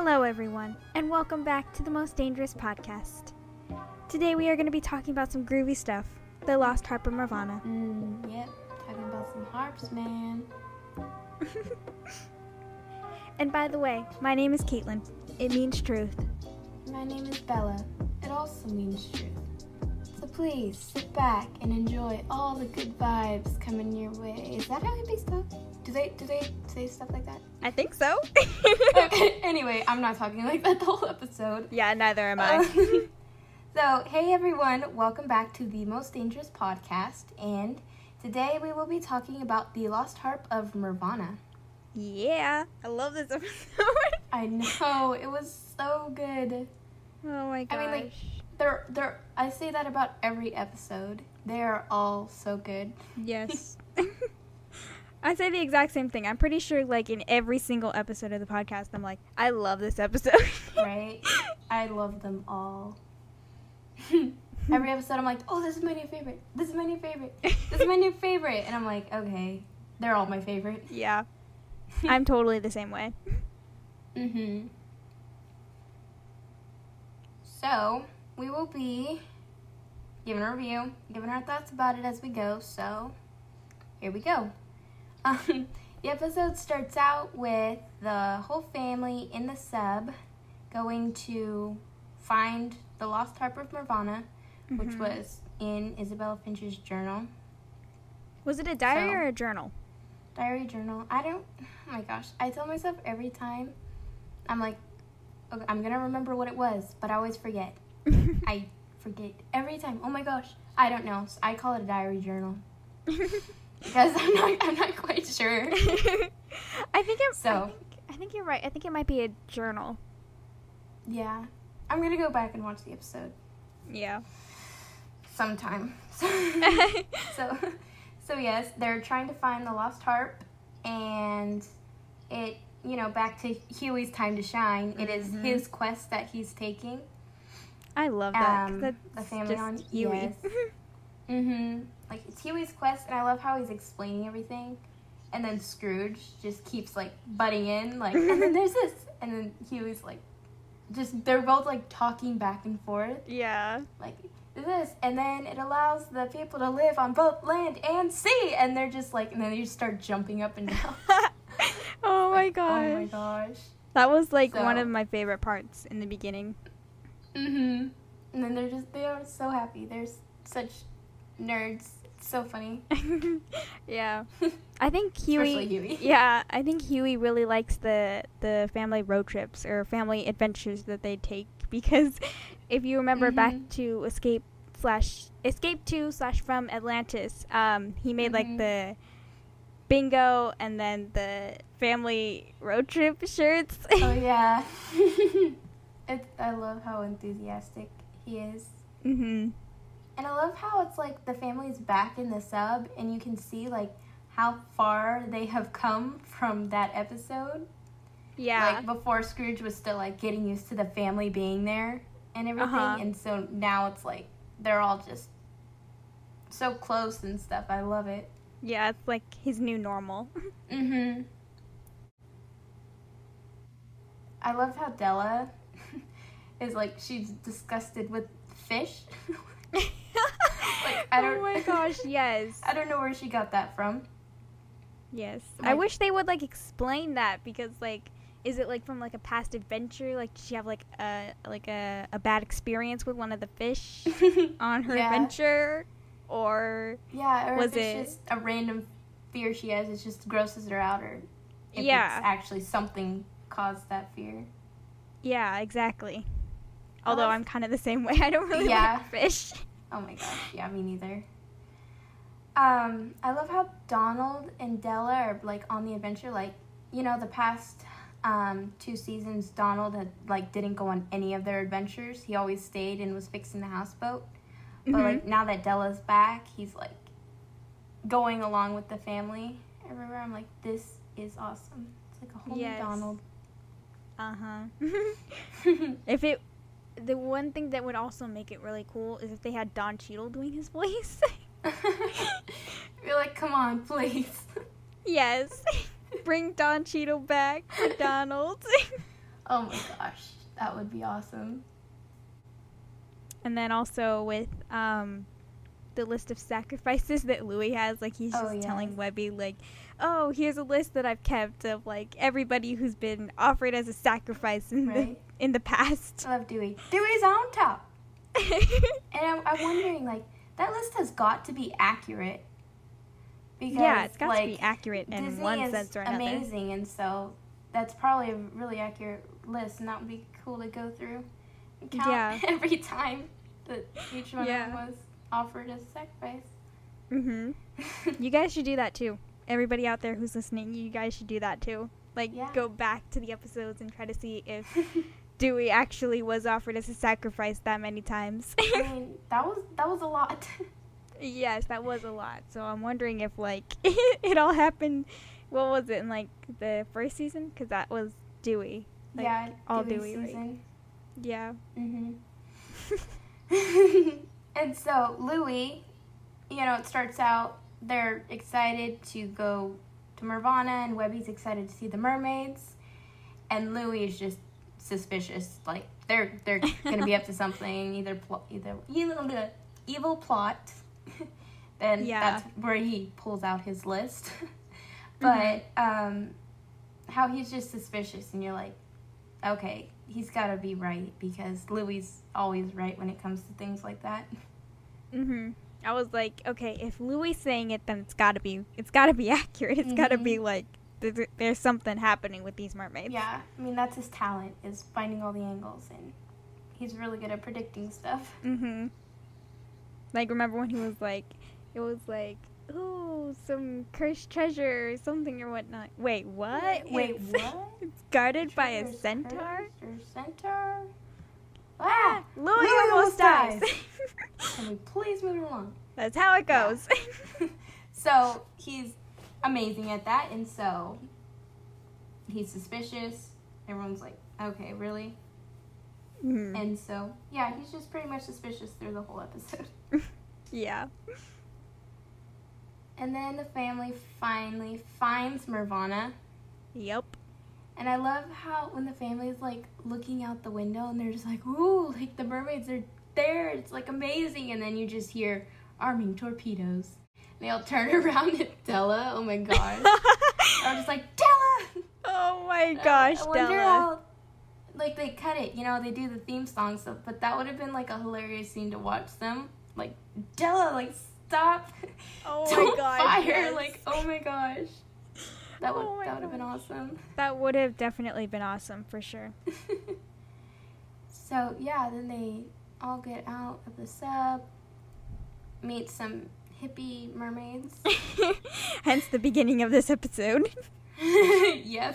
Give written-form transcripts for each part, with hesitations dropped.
Hello, everyone, and welcome back to the Most Dangerous Podcast. Today we are going to be talking about some groovy stuff, the Lost Harp of Nirvana. Yep, talking about some harps, man. And by the way, my name is Caitlin. It means truth. My name is Bella. It also means truth. So please, sit back and enjoy all the good vibes coming your way. Is that how hippies talk? Do they say stuff like that? I think so. Okay, anyway, I'm not talking like that the whole episode. Yeah, neither am I. So, hey everyone, welcome back to the Most Dangerous Podcast, and today we will be talking about the Lost Harp of Nirvana. Yeah, I love this episode. I know, it was so good. Oh my gosh. I mean, like, I say that about every episode. They are all so good. Yes. I say the exact same thing. I'm pretty sure, like, in every single episode of the podcast, I'm like, I love this episode. Right? I love them all. Every episode, I'm like, oh, this is my new favorite. This is my new favorite. This is my new favorite. And I'm like, okay, they're all my favorite. Yeah. I'm totally the same way. Mm-hmm. So, we will be giving a review, giving our thoughts about it as we go. So, here we go. The episode starts out with the whole family in the sub going to find the Lost Harp of Nirvana, which was in Isabella Finch's journal. Was it a diary or a journal? Diary journal. Oh my gosh. I tell myself every time, I'm like, okay, I'm going to remember what it was, but I always forget. I forget every time. Oh my gosh. I don't know. So I call it a diary journal. Because I'm not quite sure. I think you're right. I think it might be a journal. Yeah. I'm going to go back and watch the episode. Yeah. Sometime. So yes, they're trying to find the Lost Harp, and it, back to Huey's time to shine. It is his quest that he's taking. I love that. The family on Huey. Yes. Like, it's Huey's quest, and I love how he's explaining everything. And then Scrooge just keeps, like, butting in, like, and then there's this. And then Huey's, like, they're both, like, talking back and forth. Yeah. Like, this. And then it allows the people to live on both land and sea. And they're just, like, and then you start jumping up and down. Oh, my like, gosh. Oh, my gosh. That was, like, one of my favorite parts in the beginning. And then they are so happy. They're such nerds. It's so funny. Yeah. I think Especially Huey. Yeah, I think Huey really likes the family road trips or family adventures that they take, because if you remember back to Escape to / from Atlantis, he made like the bingo and then the family road trip shirts. Oh yeah. I love how enthusiastic he is. And I love how it's like the family's back in the sub, and you can see like how far they have come from that episode. Yeah. Like before, Scrooge was still like getting used to the family being there and everything, and so now it's like they're all just so close and stuff. I love it. Yeah, it's like his new normal. I love how Della is like, she's disgusted with fish. Oh my gosh, yes. I don't know where she got that from. Yes. Like, I wish they would like explain that, because like, is it like from like a past adventure? Like, did she have like a bad experience with one of the fish on her adventure? Or was it just a random fear she has? It just grosses her out, or if it's actually something caused that fear. Yeah, exactly. Although I'm kind of the same way. I don't really like fish. Oh my gosh, yeah, me neither. I love how Donald and Della are like on the adventure. Like, the past 2 seasons, Donald didn't go on any of their adventures. He always stayed and was fixing the houseboat. But like now that Della's back, he's like going along with the family everywhere. I'm like, this is awesome. It's like a whole new Donald. The one thing that would also make it really cool is if they had Don Cheadle doing his voice. You're like, come on, please. Yes. Bring Don Cheadle back for Donald. Oh my gosh, that would be awesome. And then also with the list of sacrifices that Louis has, like he's just telling Webby, like, oh, here's a list that I've kept of like everybody who's been offered as a sacrifice in the past. I love Dewey. Dewey's on top. And I'm wondering, like, that list has got to be accurate. Because, it's got to be accurate in Disney one sense or another. Amazing, and so that's probably a really accurate list, and that would be cool to go through and count every time that each one was offered as a sacrifice. You guys should do that too. Everybody out there who's listening, you guys should do that too. Like, go back to the episodes and try to see if Dewey actually was offered as a sacrifice that many times. I mean, that was a lot. Yes, that was a lot. So I'm wondering if, like, it all happened, what was it, in, like, the first season? Because that was Dewey. Like, all Dewey season. Right? Yeah. And so Louis, it starts out, they're excited to go to Mervana, and Webby's excited to see the mermaids. And Louis is just suspicious. Like, they're going to be up to something, either evil plot. Then that's where he pulls out his list. But how he's just suspicious, and you're like, okay, he's got to be right, because Louis is always right when it comes to things like that. I was like, okay, if Louis saying it, then it's got to be accurate. It's got to be like there's something happening with these mermaids. Yeah, I mean, that's his talent, is finding all the angles, and he's really good at predicting stuff. Like, remember when he was like, it was like, ooh, some cursed treasure or something or whatnot. Wait, what? Wait, what? It's guarded by a centaur? Centaur? Ah! Louis almost dies. Can we please move along? That's how it goes. Yeah. So, he's amazing at that, and so he's suspicious. Everyone's like, okay, really? And so, he's just pretty much suspicious through the whole episode. Yeah. And then the family finally finds Mervana. Yep. And I love how when the family's like looking out the window and they're just like, ooh, like the mermaids are there. It's like amazing. And then you just hear arming torpedoes. And they all turn around at Della. Oh my gosh. I'm just like, Della! Oh my gosh, I wonder Della. how, like, they cut it. They do the theme song stuff. But that would have been like a hilarious scene to watch them. Like, Della, like, stop. Oh Don't my gosh. fire. Yes. Like, oh my gosh. That would have been awesome. That would have definitely been awesome, for sure. So, then they all get out of the sub, meet some hippie mermaids. Hence the beginning of this episode. Yep.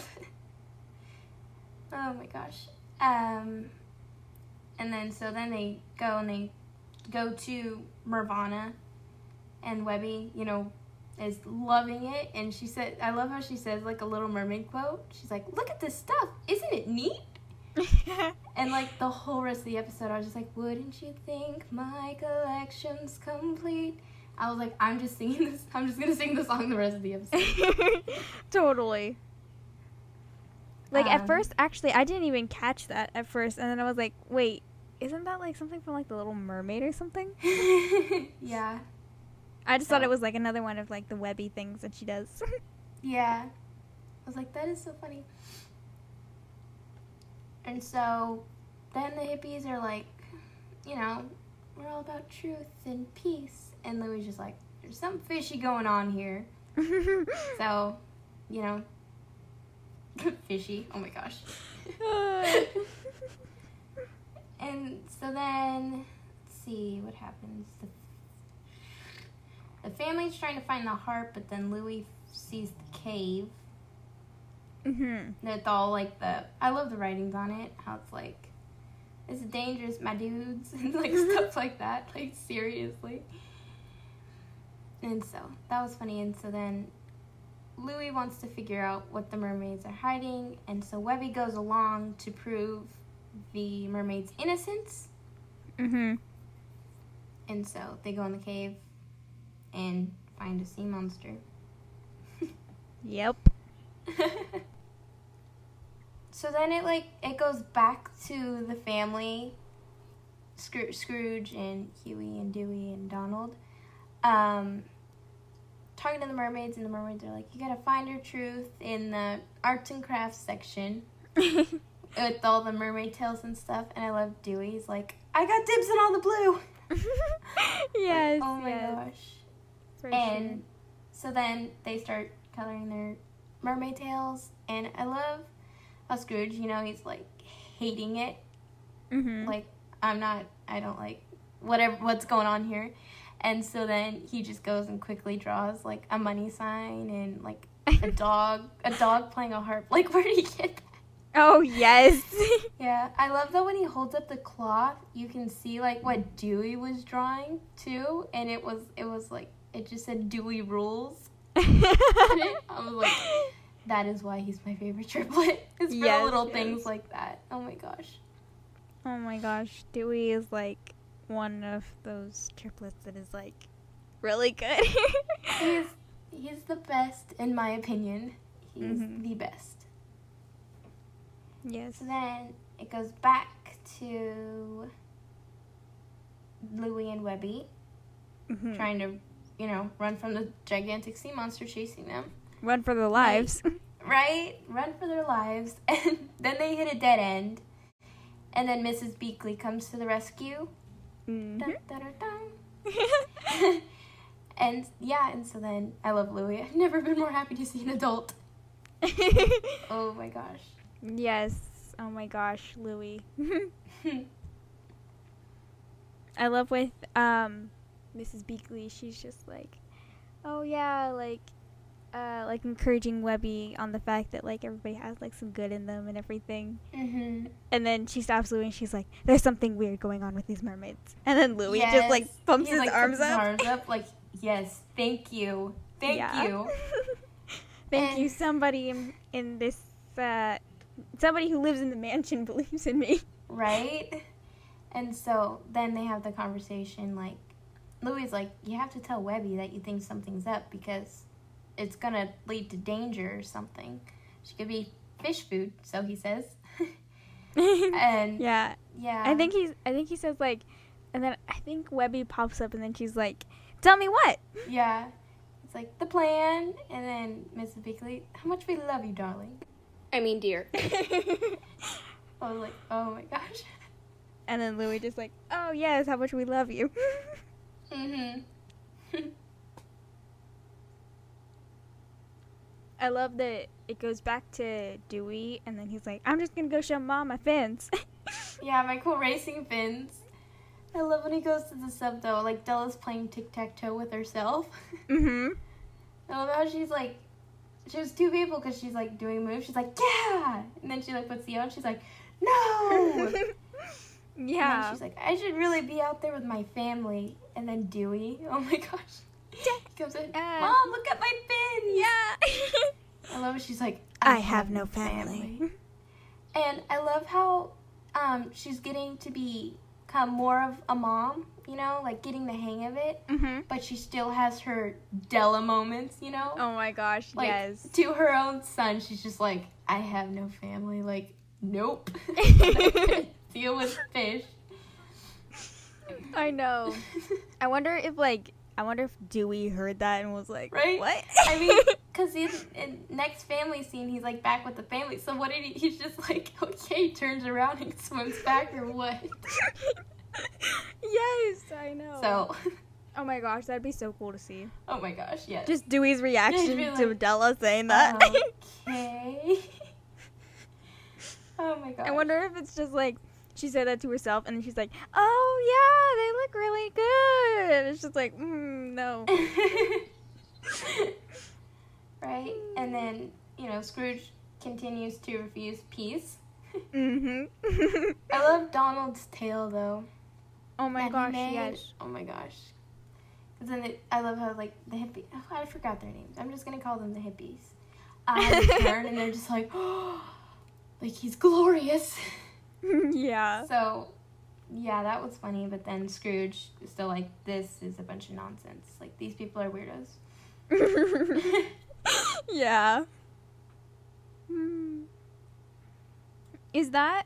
Oh my gosh. And then they go to Mervana, and Webby, is loving it. And she said, I love how she says, like, a Little Mermaid quote. She's like, look at this stuff. Isn't it neat? And, like, the whole rest of the episode, I was just like, wouldn't you think my collection's complete? I was like, I'm just singing this. I'm just going to sing the song the rest of the episode. Totally. Like, at first, actually, I didn't even catch that at first. And then I was like, wait, isn't that, like, something from, like, The Little Mermaid or something? Yeah. I just thought it was, like, another one of, like, the Webby things that she does. Yeah. I was like, that is so funny. And so then the hippies are like, we're all about truth and peace. And Louis just like, there's something fishy going on here. So, fishy. Oh my gosh. And so then, let's see what happens. The family's trying to find the harp, but then Louis sees the cave. That's all like I love the writings on it. How it's like, it's dangerous, my dudes, and like stuff like that. Like, seriously. And so that was funny. And so then Louis wants to figure out what the mermaids are hiding, and so Webby goes along to prove the mermaid's innocence. And so they go in the cave and find a sea monster. Yep. so then it goes back to the family, Scrooge and Huey and Dewey and Donald, talking to the mermaids, and the mermaids are like, you gotta find your truth in the arts and crafts section with all the mermaid tails and stuff. And I love Dewey's like, I got dibs on all the blue. Yes. Like, oh my gosh. For And sure. so then they start coloring their mermaid tails, and I love how Scrooge, he's like hating it. Mm-hmm. Like, I don't like what's going on here. And so then he just goes and quickly draws like a money sign and like a dog playing a harp. Like, where did he get that? Oh, yes. Yeah, I love that when he holds up the cloth, you can see like what Dewey was drawing too, and it was like it just said Dewey rules. I was like, that is why he's my favorite triplet. It's for the little things like that. Oh my gosh. Oh my gosh, Dewey is like one of those triplets that is like really good. He's the best in my opinion. He's the best. Yes. So then it goes back to Louie and Webby trying to, run from the gigantic sea monster chasing them. Run for their lives. Right? Run for their lives. And then they hit a dead end. And then Mrs. Beakley comes to the rescue. Mm-hmm. Dun, dun, dun, dun. And so then I love Louie. I've never been more happy to see an adult. Oh my gosh. Yes. Oh my gosh, Louie. I love with Mrs. Beakley. She's just like, oh yeah, like encouraging Webby on the fact that like everybody has like some good in them and everything. Mm-hmm. And then she stops Louie and she's like, there's something weird going on with these mermaids. And then Louie just like pumps his arms up. Like, yes, thank you. Thank you. Thank you. Somebody in this, somebody who lives in the mansion believes in me. Right? And so then they have the conversation, like, Louie's like, you have to tell Webby that you think something's up because it's gonna lead to danger or something. She could be fish food, so he says. And yeah. I think he says like, and then I think Webby pops up and then she's like, tell me what? Yeah. It's like, the plan. And then Mrs. Beakley, how much we love you, darling. I mean, dear. I was like, oh my gosh. And then Louie just like, oh yes, how much we love you. Mm-hmm. I love that it goes back to Dewey, and then he's like, I'm just gonna go show Mom my fins. Yeah, my cool racing fins. I love when he goes to the sub, though. Like, Della's playing tic-tac-toe with herself. Mm-hmm. I love how she's like, she was two people because she's like doing moves. She's like, yeah! And then she like puts the O and she's like, no! Yeah. And then she's like, I should really be out there with my family. And then Dewey, oh my gosh. He comes in, Mom, look at my fins! Yeah. I love how she's like, I have no family. And I love how she's getting to become more of a mom, like getting the hang of it. Mm-hmm. But she still has her Della moments, Oh my gosh, like, yes. To her own son, she's just like, I have no family. Like, nope. Deal with fish. I know. I wonder if Dewey heard that and was like, right? What? I mean, because in next family scene, he's like back with the family. So what did he's just like, okay, turns around and swims back or what? Yes, I know. So. Oh my gosh, that'd be so cool to see. Oh my gosh, yes. Just Dewey's reaction really to like, Della saying that. Okay. Oh my gosh. I wonder if it's just like, she said that to herself, and then she's like, oh, yeah, they look really good. It's just like, no. Right? And then, Scrooge continues to refuse peace. Mm-hmm. I love Donald's tail, though. Oh my gosh, yes. Oh my gosh. Because then I love how, like, the hippie... Oh, I forgot their names. I'm just going to call them the hippies. They turn, and they're just like, oh, like, he's glorious. Yeah. So, yeah, that was funny. But then Scrooge is still like, this is a bunch of nonsense. Like, these people are weirdos. Yeah. Is that...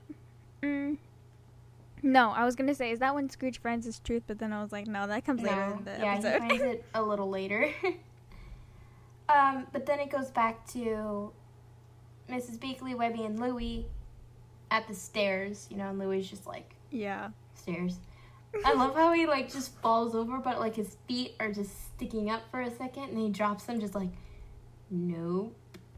No, I was going to say, is that when Scrooge finds his truth? But then I was like, no, that comes later in the episode. Yeah, he finds it a little later. But then it goes back to Mrs. Beakley, Webby, and Louie at the stairs, and Louie's just like... Yeah. Stairs. I love how he, like, just falls over, but, like, his feet are just sticking up for a second, and he drops them just like, nope.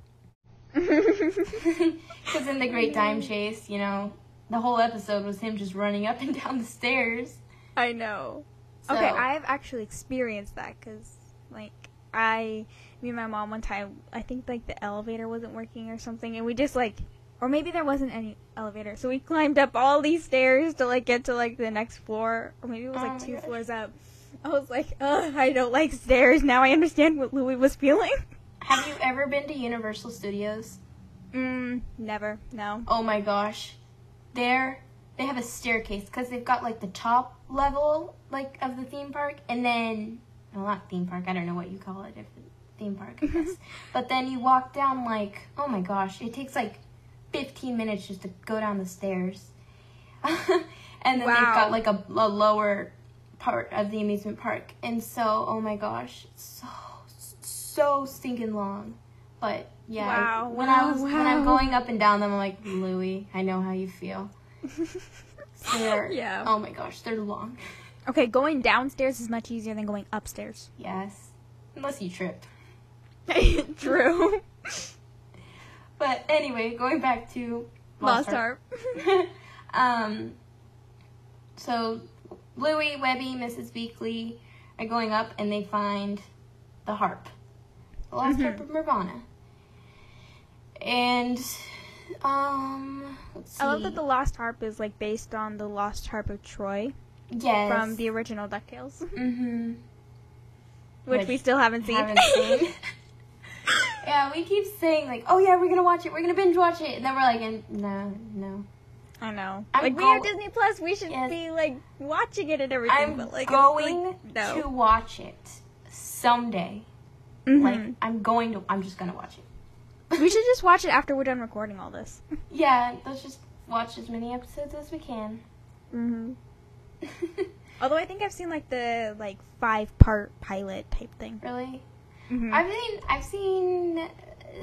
Because in the Great Time Chase, the whole episode was him just running up and down the stairs. I know. So, okay, I've actually experienced that because, like, me and my mom one time, I think, like, the elevator wasn't working or something, and we just, like, or maybe there wasn't any elevator, so we climbed up all these stairs to, like, get to, like, the next floor, or maybe it was, like, 2 floors up. I was like, ugh, I don't like stairs. Now I understand what Louie was feeling. Have you ever been to Universal Studios? Never, no. Oh my gosh. They have a staircase because they've got like the top level like of the theme park, and then not theme park, I don't know what you call it, if theme park, I guess. But then you walk down like, oh my gosh, it takes like 15 minutes just to go down the stairs. And then they've got like a lower part of the amusement park, and so oh my gosh, so stinking long. But yeah, when I'm going up and down them, I'm like, Louie, I know how you feel. So oh my gosh, they're long. Okay, going downstairs is much easier than going upstairs. Yes, unless you trip. True. But anyway, going back to Lost Harp. So Louie, Webby, Mrs. Beakley are going up, and they find the harp. The Lost Harp of Nirvana. And, let's see. I love that the Lost Harp is, like, based on the Lost Harp of Troy. Yes. From the original DuckTales. Mm-hmm. Which we still haven't seen. Yeah, we keep saying, like, oh yeah, we're gonna watch it, we're gonna binge watch it, and then we're like, no. I know. We have Disney Plus, we should be, like, watching it and everything. I'm going to watch it someday. Mm-hmm. Like, I'm just gonna watch it. We should just watch it after we're done recording all this. Yeah, let's just watch as many episodes as we can. Mm-hmm. Although I think I've seen, like, the, like, 5-part pilot type thing. Really? Mm-hmm. I've seen the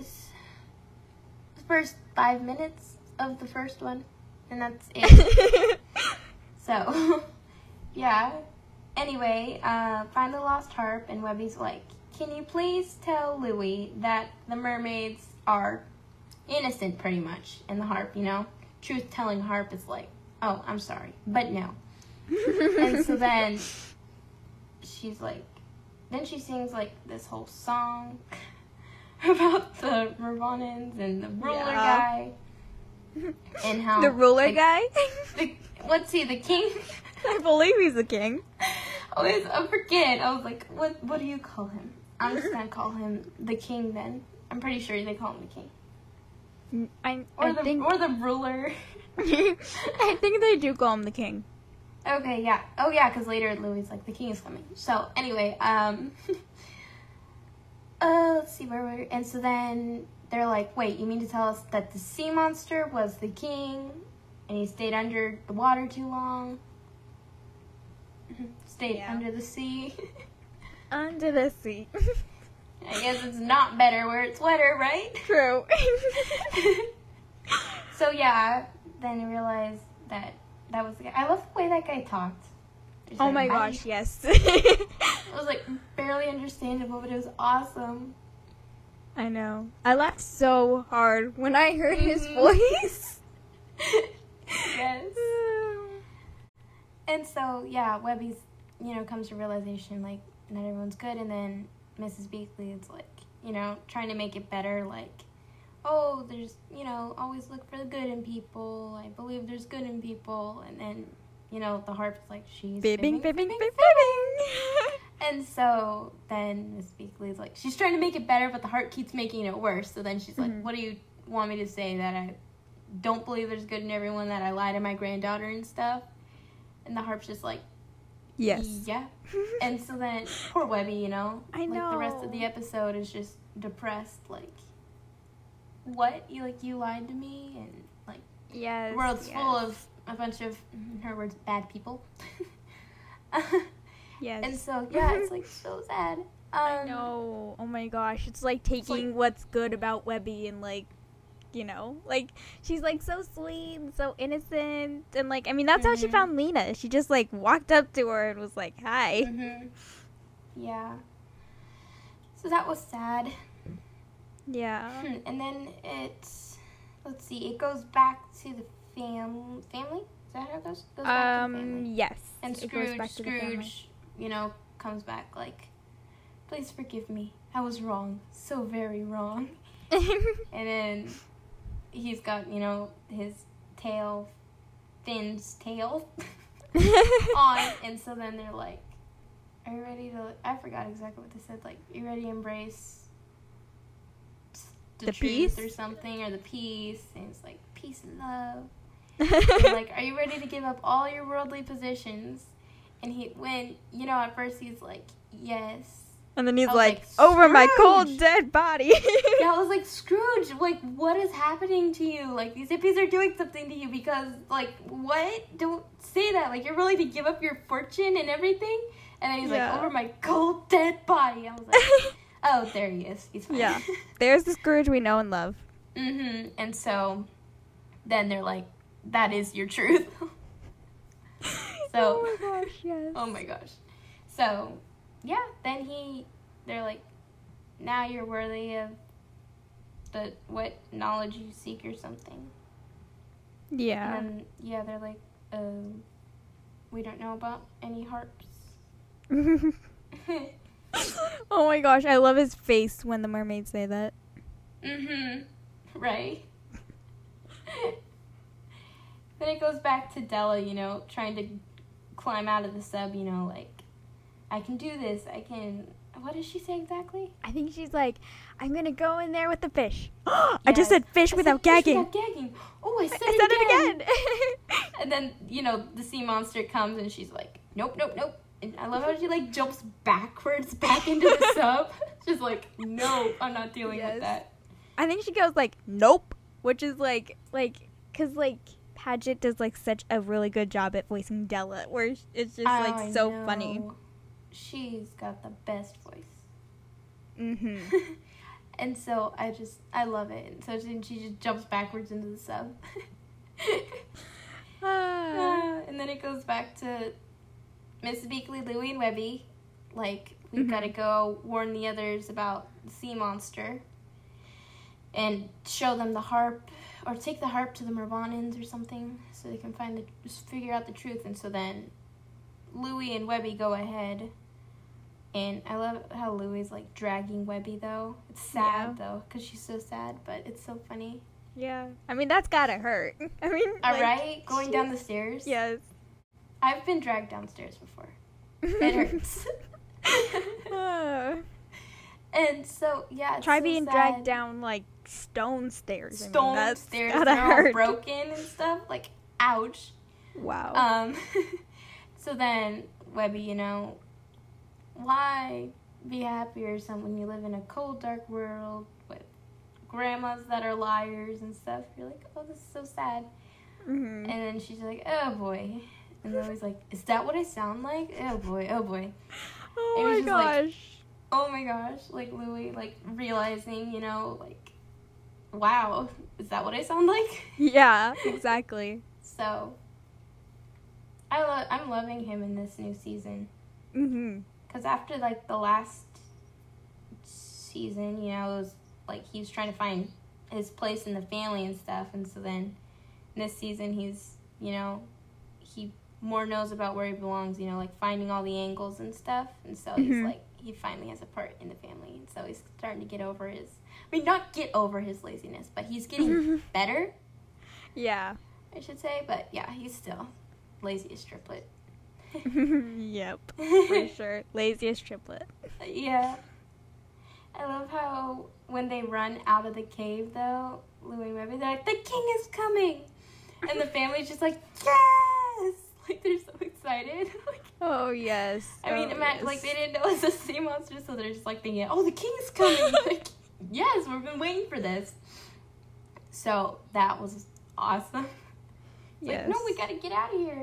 first 5 minutes of the first one, and that's it. So, yeah. Anyway, find the Lost Harp, and Webby's like, can you please tell Louie that the mermaids are innocent, pretty much, in the harp, Truth-telling harp is like, oh, I'm sorry, but no. And so then she's like, then she sings, like, this whole song about the Nirvanans and the ruler guy. And how... The ruler guy? What's he, the king? I believe he's the king. I forget. I was like, what do you call him? I'm just going to call him the king then. I'm pretty sure they call him the king. Or the ruler. I think they do call him the king. Okay, yeah. Oh, yeah, because later Louie's like, the king is coming. So, anyway, let's see where we're... And so then they're like, wait, you mean to tell us that the sea monster was the king and he stayed under the water too long? Stayed under the sea. Under the sea. I guess it's not better where it's wetter, right? True. So, yeah, then you realize that was the guy. I love the way that guy talked. Oh my gosh, yes. It was, like, barely understandable, but it was awesome. I know. I laughed so hard when I heard his voice. Yes. And so, yeah, Webby's, comes to realization, like, not everyone's good, and then Mrs. Beakley is, like, trying to make it better, like, oh, there's, always look for the good in people. I believe there's good in people. And then, the harp's like, she's fibbing. And so then Miss Beakley's like, she's trying to make it better, but the harp keeps making it worse. So then she's like, what do you want me to say? That I don't believe there's good in everyone, that I lie to my granddaughter and stuff? And the harp's just like, yes. Yeah. And so then, poor Webby, I know. Like, the rest of the episode is just depressed, like, what? You lied to me? And, like, Yes. The world's full of a bunch of, in her words, bad people. Yes. And so, yeah, it's like so sad. I know. Oh my gosh. It's like taking what's good about Webby and like, you know, like she's like so sweet and so innocent and like, I mean, that's how she found Lena. She just like walked up to her and was like, hi. Yeah. So that was sad. Yeah. And then let's see, it goes back to the family. Is that how it goes? It goes back to the family. Yes. And it goes back to the family. Scrooge, you know, comes back like, please forgive me. I was wrong. So very wrong. And then he's got, you know, his Finn's tail on. And so then they're like, are you ready to, I forgot exactly what they said. Like, you ready to embrace the truth peace? Or something, or the peace? And it's like, peace and love. And like, are you ready to give up all your worldly possessions? And you know, at first he's like, yes. And then he's like, over my cold Scrooge! dead body. Yeah, I was like, Scrooge, like, what is happening to you? Like, these hippies are doing something to you because, like, what? Don't say that. Like, you're willing to give up your fortune and everything? And then he's like, over my cold dead body. I was like, oh, there he is. He's fine. Yeah. There's the Scrooge we know and love. And so then they're like, that is your truth. So, oh my gosh, yes. Oh my gosh. So, yeah, then they're like, now you're worthy of what knowledge you seek or something. Yeah. And yeah, they're like, we don't know about any harps. Oh my gosh, I love his face when the mermaids say that. Right. Then it goes back to Della, you know, trying to climb out of the sub, you know, like, I can do this, what does she say exactly? I think she's like, I'm gonna go in there with the fish. I just said fish without gagging. Fish without gagging. Oh, I said it again. And then, you know, the sea monster comes and she's like, nope. And I love how she like jumps backwards back into the sub. She's like, no, I'm not dealing with that. I think she goes like, nope, which is like, cause like Padgett does like such a really good job at voicing Della, where it's just like so funny. She's got the best voice. Mm-hmm. And so I love it. And so she just jumps backwards into the sub. And then it goes back to Miss Beakley, Louie, and Webby. Like, we've got to go warn the others about the sea monster. And show them the harp. Or take the harp to the Mervanans or something. So they can figure out the truth. And so then Louie and Webby go ahead. And I love how Louie's like dragging Webby though. It's sad though, because she's so sad, but it's so funny. Yeah. I mean, that's gotta hurt. I mean, alright, going down the stairs. Yes. I've been dragged downstairs before. It hurts. And so, yeah, try so being sad. dragged down like stone stairs. Stairs, gotta they're hurt. all broken and stuff. Like, ouch. Wow. So then Webby, you know, why be happy or something when you live in a cold, dark world with grandmas that are liars and stuff? You're like, oh, this is so sad. And then she's like, oh boy. And then he's like, is that what I sound like? Oh boy. Oh my gosh. Like, oh my gosh. Like Louie, like realizing, you know, like, wow, is that what I sound like? Yeah, exactly. So, I'm loving him in this new season. Because after, like, the last season, you know, it was, like, he was trying to find his place in the family and stuff. And so then, this season, he's, you know, he more knows about where he belongs, you know, like, finding all the angles and stuff. And so he's, like, he finally has a part in the family. And so he's starting to get over his, not get over his laziness, but he's getting better. Yeah. I should say. But, yeah, he's still laziest triplet. Yep, for sure. Laziest triplet. Yeah. I love how when they run out of the cave, though, Louie and Webby, they're like, the king is coming! And the family's just like, yes! Like, they're so excited. Like, oh, yes. I mean, imagine, like, they didn't know it was a sea monster, so they're just, like, thinking, oh, the king is coming! Like, yes, we've been waiting for this. So, that was awesome. Yes. Like, no, we gotta get out of here.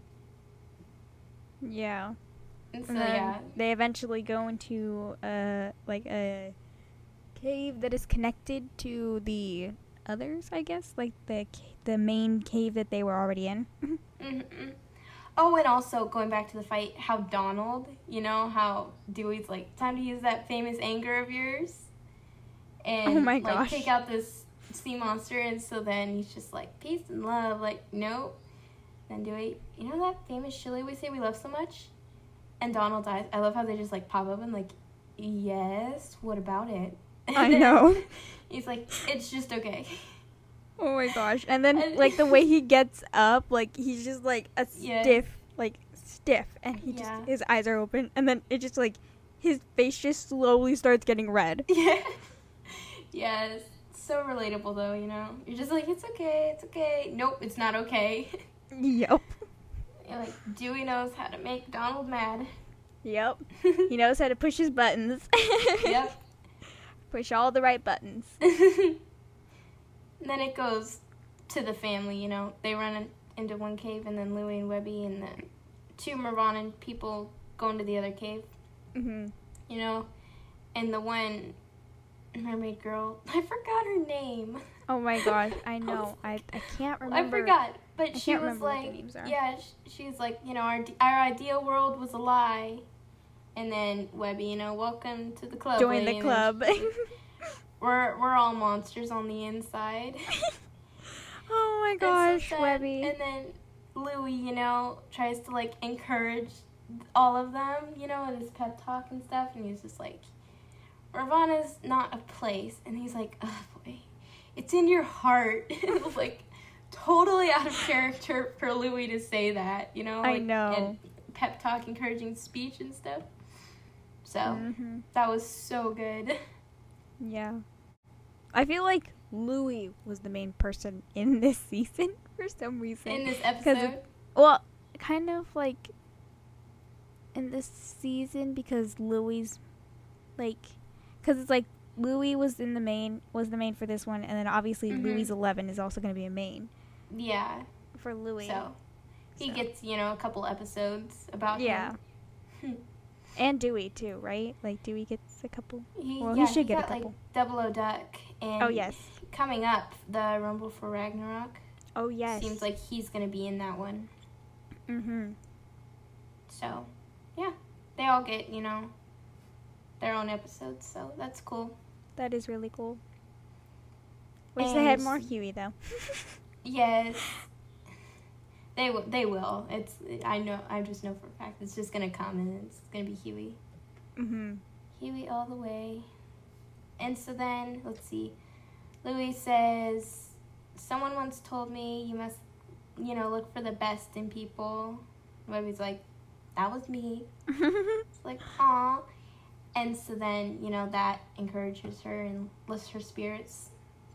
Yeah. And so, And then yeah. they eventually go into a cave that is connected to the others, I guess, like the main cave that they were already in. Mm-hmm. Oh, and also going back to the fight, how Donald, you know, how Dewey's like, time to use that famous anger of yours, and Oh my like gosh. take out this sea monster, and so then he's just like, peace and love, like, nope. Then Dewey, you know that famous chili we say we love so much? And Donald dies. I love how they just like pop up and like, yes, what about it? I know. He's like, it's just okay. Oh my gosh. And then like the way he gets up, like he's just like a stiff, and he just his eyes are open, and then it just like his face just slowly starts getting red. Yeah. Yes. So relatable though, you know. You're just like, it's okay. Nope, it's not okay. Yep. You're like, Dewey knows how to make Donald mad. Yep. He knows how to push his buttons. Yep. Push all the right buttons. And then it goes to the family, you know. They run into one cave, and then Louie and Webby and the two Mervonin people go into the other cave. Mm-hmm. You know. And the one mermaid girl, I forgot her name. Oh my gosh, I know. I can't remember. I forgot, but I she can't was remember what like, their names are. yeah, she's like, you know, our ideal world was a lie. And then Webby, you know, welcome to the club. Join the club. We're all monsters on the inside. Oh my gosh, Webby. And then Louie, you know, tries to like encourage all of them, you know, in his pep talk and stuff. And he's just like, Mervana's not a place. And he's like, oh boy, it's in your heart. It was like totally out of character for Louie to say that, you know? I know. And pep talk, encouraging speech and stuff. So that was so good. Yeah. I feel like Louie was the main person in this season for some reason. In this episode? Well, kind of like in this season, because Louie's like, because it's like Louie was the main for this one, and then obviously Louie's 11 is also going to be a main. Yeah. For Louie. So he gets, you know, a couple episodes about him. And Dewey too, right? Like Dewey gets a couple. He should get a couple. Like Double O Duck, and oh yes, coming up, the Rumble for Ragnarok. Oh yes, seems like he's gonna be in that one. So, yeah, they all get, you know, their own episodes, so that's cool. That is really cool. Wish they had more Huey though. Yes. They will. I just know for a fact it's just gonna come, and it's gonna be Huey. Huey all the way. And so then, let's see. Louie says, someone once told me you must, you know, look for the best in people. Webby's like, that was me. It's like, aw. And so then, you know, that encourages her and lifts her spirits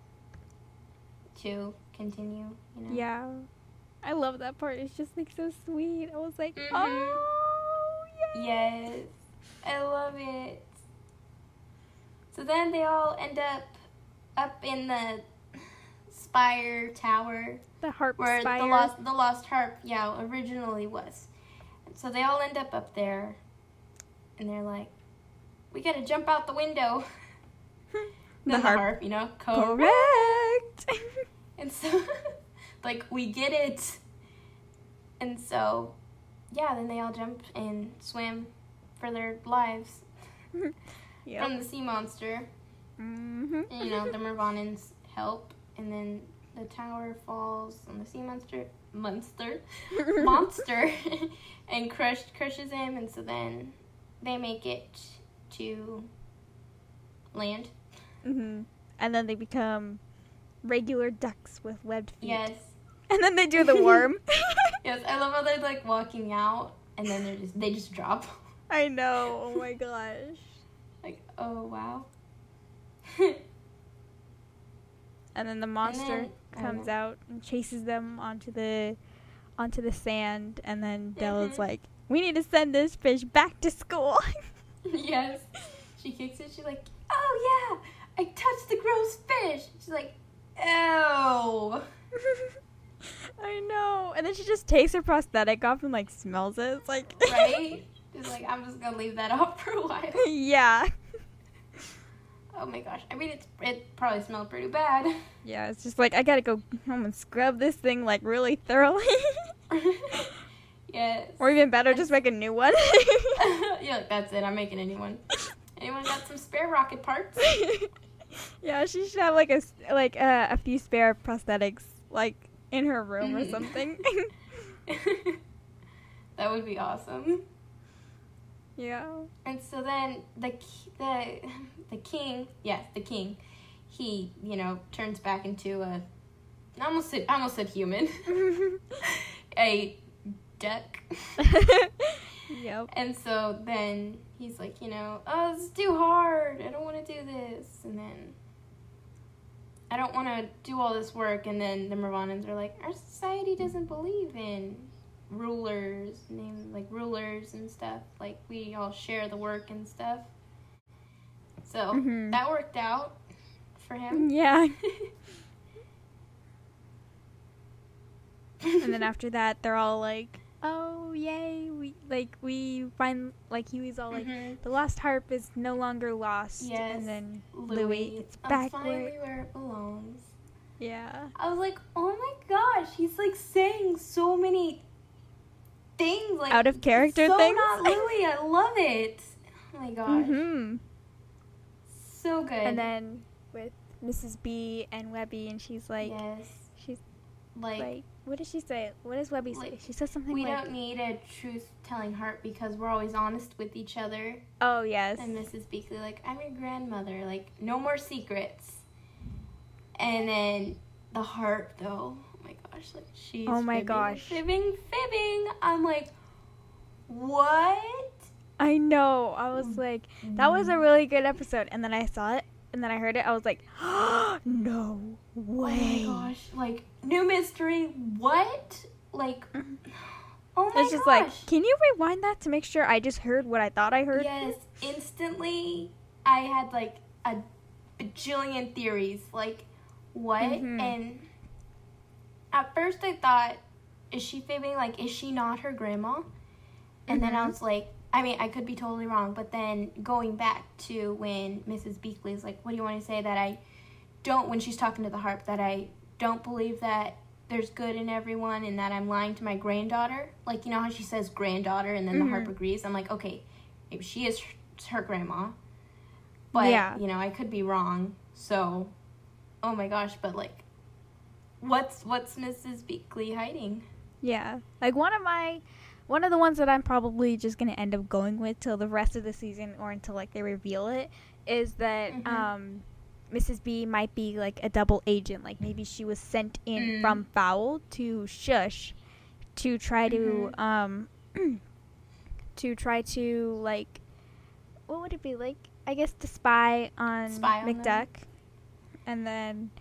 to continue, you know. Yeah. I love that part. It's just like so sweet. I was like, oh, yes. I love it. So then they all end up in the spire tower. The harp where spire. the lost harp, originally was. And so they all end up there. And they're like, we gotta jump out the window. The harp, you know, correct. And so, like, we get it. And so, yeah, then they all jumped and swam for their lives from the sea monster. And, you know, the Mervonins help, and then the tower falls on the sea monster, and crushes him, and so then they make it to land. And then they become regular ducks with webbed feet. Yes. And then they do the worm. Yes, I love how they're like walking out, and then they just drop. I know. Oh my gosh. Like, oh wow. And then the monster comes out and chases them onto the sand, and then Della's like, we need to send this fish back to school. Yes. She kicks it. She's like, oh yeah, I touched the gross fish. She's like, ew. I know. And then she just takes her prosthetic off and, like, smells it. It's like... Right? She's like, I'm just going to leave that off for a while. Yeah. Oh, my gosh. I mean, it probably smelled pretty bad. Yeah, it's just like, I gotta go home and scrub this thing, like, really thoroughly. Yes. Or even better, just make a new one. You're like, that's it. I'm making a new one. Anyone got some spare rocket parts? Yeah, she should have, like, a few spare prosthetics, like, in her room or something. That would be awesome. Yeah. And so then the king, he, you know, turns back into I almost said human. A duck. Yep. And so then he's like, you know, oh, this is too hard. I don't want to do this. And then I don't want to do all this work. And then the Myrvanans are like, our society doesn't believe in rulers and stuff. Like, we all share the work and stuff. So that worked out for him. Yeah. And then after that, they're all like, oh, yay, we find, like, Huey's all like, the lost harp is no longer lost. Yes. And then Louis, it's back finally where it belongs. Yeah. I was like, oh my gosh, he's, like, saying so many things, like, out of character so things. not Louis. I love it. Oh my gosh. So good. And then with Mrs. B and Webby, and she's like, she's like, what does she say? What does Webby say? She says something we like, don't need a truth-telling heart because we're always honest with each other. Oh, yes. And Mrs. Beakley, like, I'm your grandmother. Like, no more secrets. And then the heart, though. Oh, my gosh. Like, she's fibbing. I'm like, what? I know. I was like, that was a really good episode. And then I saw it, and then I heard it. I was like, no way. Oh, my gosh. Like, new mystery. What? Like, oh, my gosh. It's just like, can you rewind that to make sure I just heard what I thought I heard? Yes. Instantly, I had, like, a bajillion theories. Like, what? And at first I thought, is she fibbing? Like, is she not her grandma? And then I was like, I mean, I could be totally wrong, but then going back to when Mrs. Beakley is like, what do you want to say that I don't, when she's talking to the harp, that I don't believe that there's good in everyone and that I'm lying to my granddaughter? Like, you know how she says granddaughter and then the harp agrees? I'm like, okay, maybe she is her grandma. But, you know, I could be wrong. So, oh my gosh, but like, what's Mrs. Beakley hiding? Yeah. Like, one of the ones that I'm probably just going to end up going with till the rest of the season or until, like, they reveal it is that Mrs. B might be, like, a double agent. Like, maybe she was sent in from Fowl to Shush to try to, like, what would it be? Like, I guess to spy on McDuck. And then,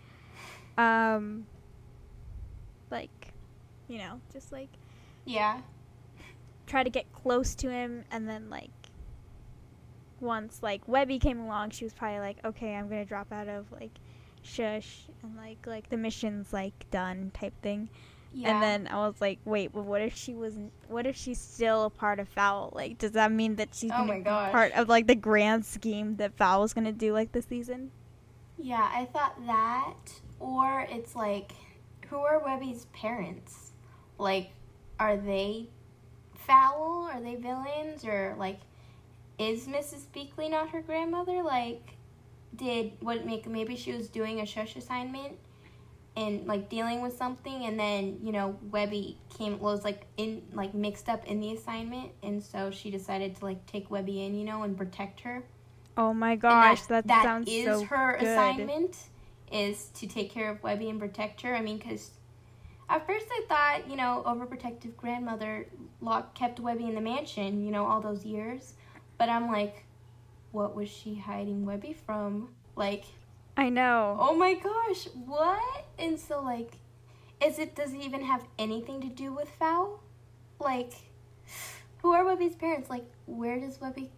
like, you know, just, like... Yeah. Try to get close to him, and then, like, once, like, Webby came along, she was probably like, okay, I'm gonna drop out of, like, Shush, and, like, the mission's, like, done type thing. Yeah. And then I was like, wait, but what if she's still a part of Fowl? Like, does that mean that she's gonna be part of, like, the grand scheme that Fowl's gonna do, like, this season? Yeah, I thought that, or it's, like, who are Webby's parents? Like, are they Fowl? Are they villains? Or, like, is Mrs. Beakley not her grandmother? Like, maybe she was doing a Shush assignment and, like, dealing with something, and then, you know, Webby was, like, mixed up in the assignment, and so she decided to, like, take Webby in, you know, and protect her. Oh my gosh, that sounds so good. That is her assignment, is to take care of Webby and protect her. I mean, because at first I thought, you know, overprotective grandmother kept Webby in the mansion, you know, all those years. But I'm like, what was she hiding Webby from? Like, I know. Oh my gosh, what? And so, like, does it even have anything to do with Fowl? Like, who are Webby's parents? Like, where does Webby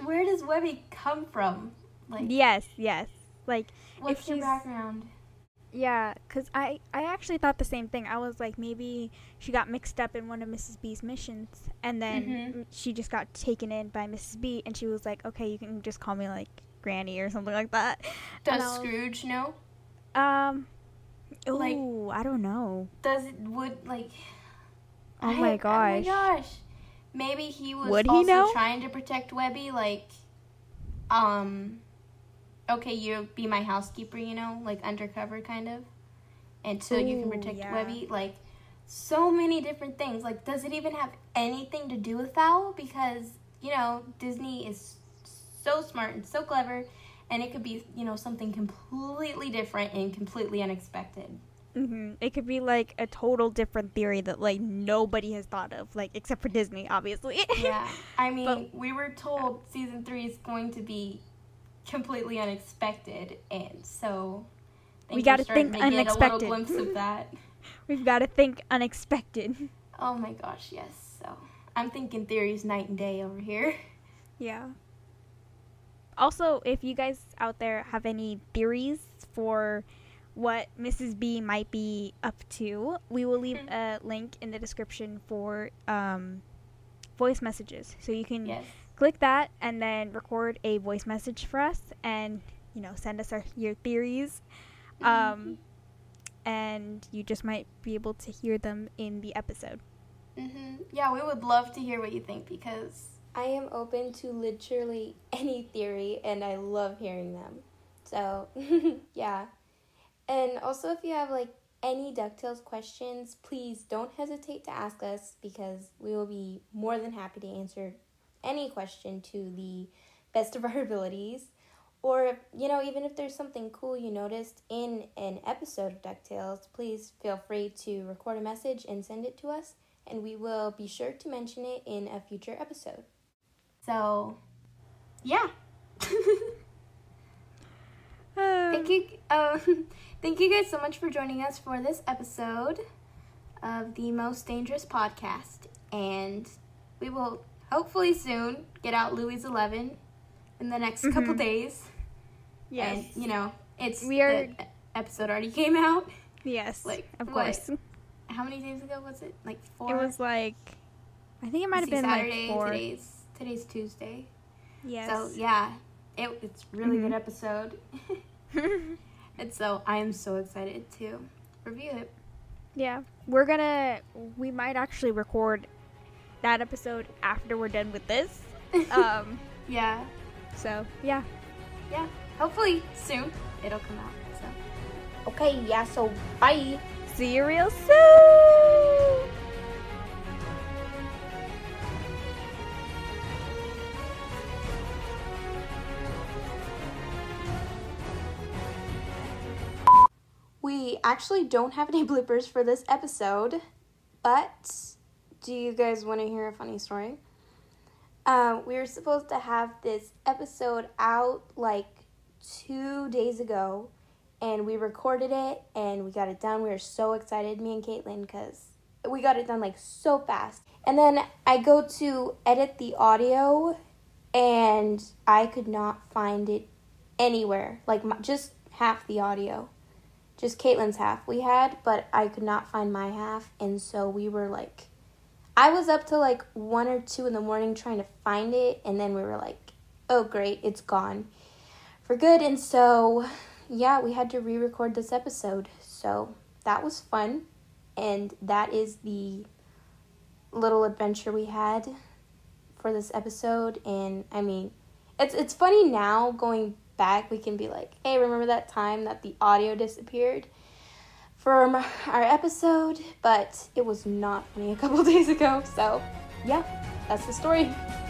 come from? Like, yes. Like, what's your background? Yeah, because I actually thought the same thing. I was like, maybe she got mixed up in one of Mrs. B's missions, and then she just got taken in by Mrs. B, and she was like, okay, you can just call me, like, Granny or something like that. Does Scrooge know? Ooh, like, I don't know. Oh my gosh. Maybe he was also trying to protect Webby, like, okay, you be my housekeeper, you know, like undercover kind of, and so you can protect Webby, like, so many different things. Like, does it even have anything to do with Fowl? Because, you know, Disney is so smart and so clever, and it could be, you know, something completely different and completely unexpected. It could be, like, a total different theory that, like, nobody has thought of, like, except for Disney, obviously. Yeah, I mean, we were told season 3 is going to be completely unexpected, and so we got to think unexpected. Get a little glimpse of that. We've got to think unexpected. Oh my gosh, yes. So I'm thinking theories night and day over here. Yeah. Also, if you guys out there have any theories for what Mrs. B might be up to, we will leave a link in the description for voice messages, so you can click that and then record a voice message for us, and, you know, send us your theories, and you just might be able to hear them in the episode. Yeah, we would love to hear what you think, because I am open to literally any theory, and I love hearing them. So yeah. And also, if you have, like, any DuckTales questions, please don't hesitate to ask us, because we will be more than happy to answer any question to the best of our abilities. Or, you know, even if there's something cool you noticed in an episode of DuckTales, please feel free to record a message and send it to us, and we will be sure to mention it in a future episode. So, yeah. Thank you guys so much for joining us for this episode of the Most Dangerous Podcast. And we will hopefully soon get out Louie's 11 in the next couple days. Yes. And, you know, the episode already came out. Yes, like, of course. How many days ago was it? Like 4? It was like, I think it might have been Saturday, like 4. Today's Tuesday. Yes. So, yeah, it's really good episode. And so I am so excited to review it. Yeah, we might actually record that episode after we're done with this. Yeah. So, yeah. Yeah, hopefully soon it'll come out. So. Okay, yeah, so bye. See you real soon. We actually don't have any bloopers for this episode, but do you guys want to hear a funny story? We were supposed to have this episode out like 2 days ago, and we recorded it, and we got it done. We were so excited, me and Caitlin, because we got it done like so fast. And then I go to edit the audio, and I could not find it anywhere, like just half the audio. Just Caitlin's half we had, but I could not find my half, and so we were like, I was up till like 1 or 2 in the morning trying to find it, and then we were like, oh great, it's gone for good. And so, yeah, we had to re-record this episode, so that was fun, and that is the little adventure we had for this episode. And I mean, it's funny now going back, we can be like, hey, remember that time that the audio disappeared from our episode? But it was not funny a couple days ago. So yeah, that's the story.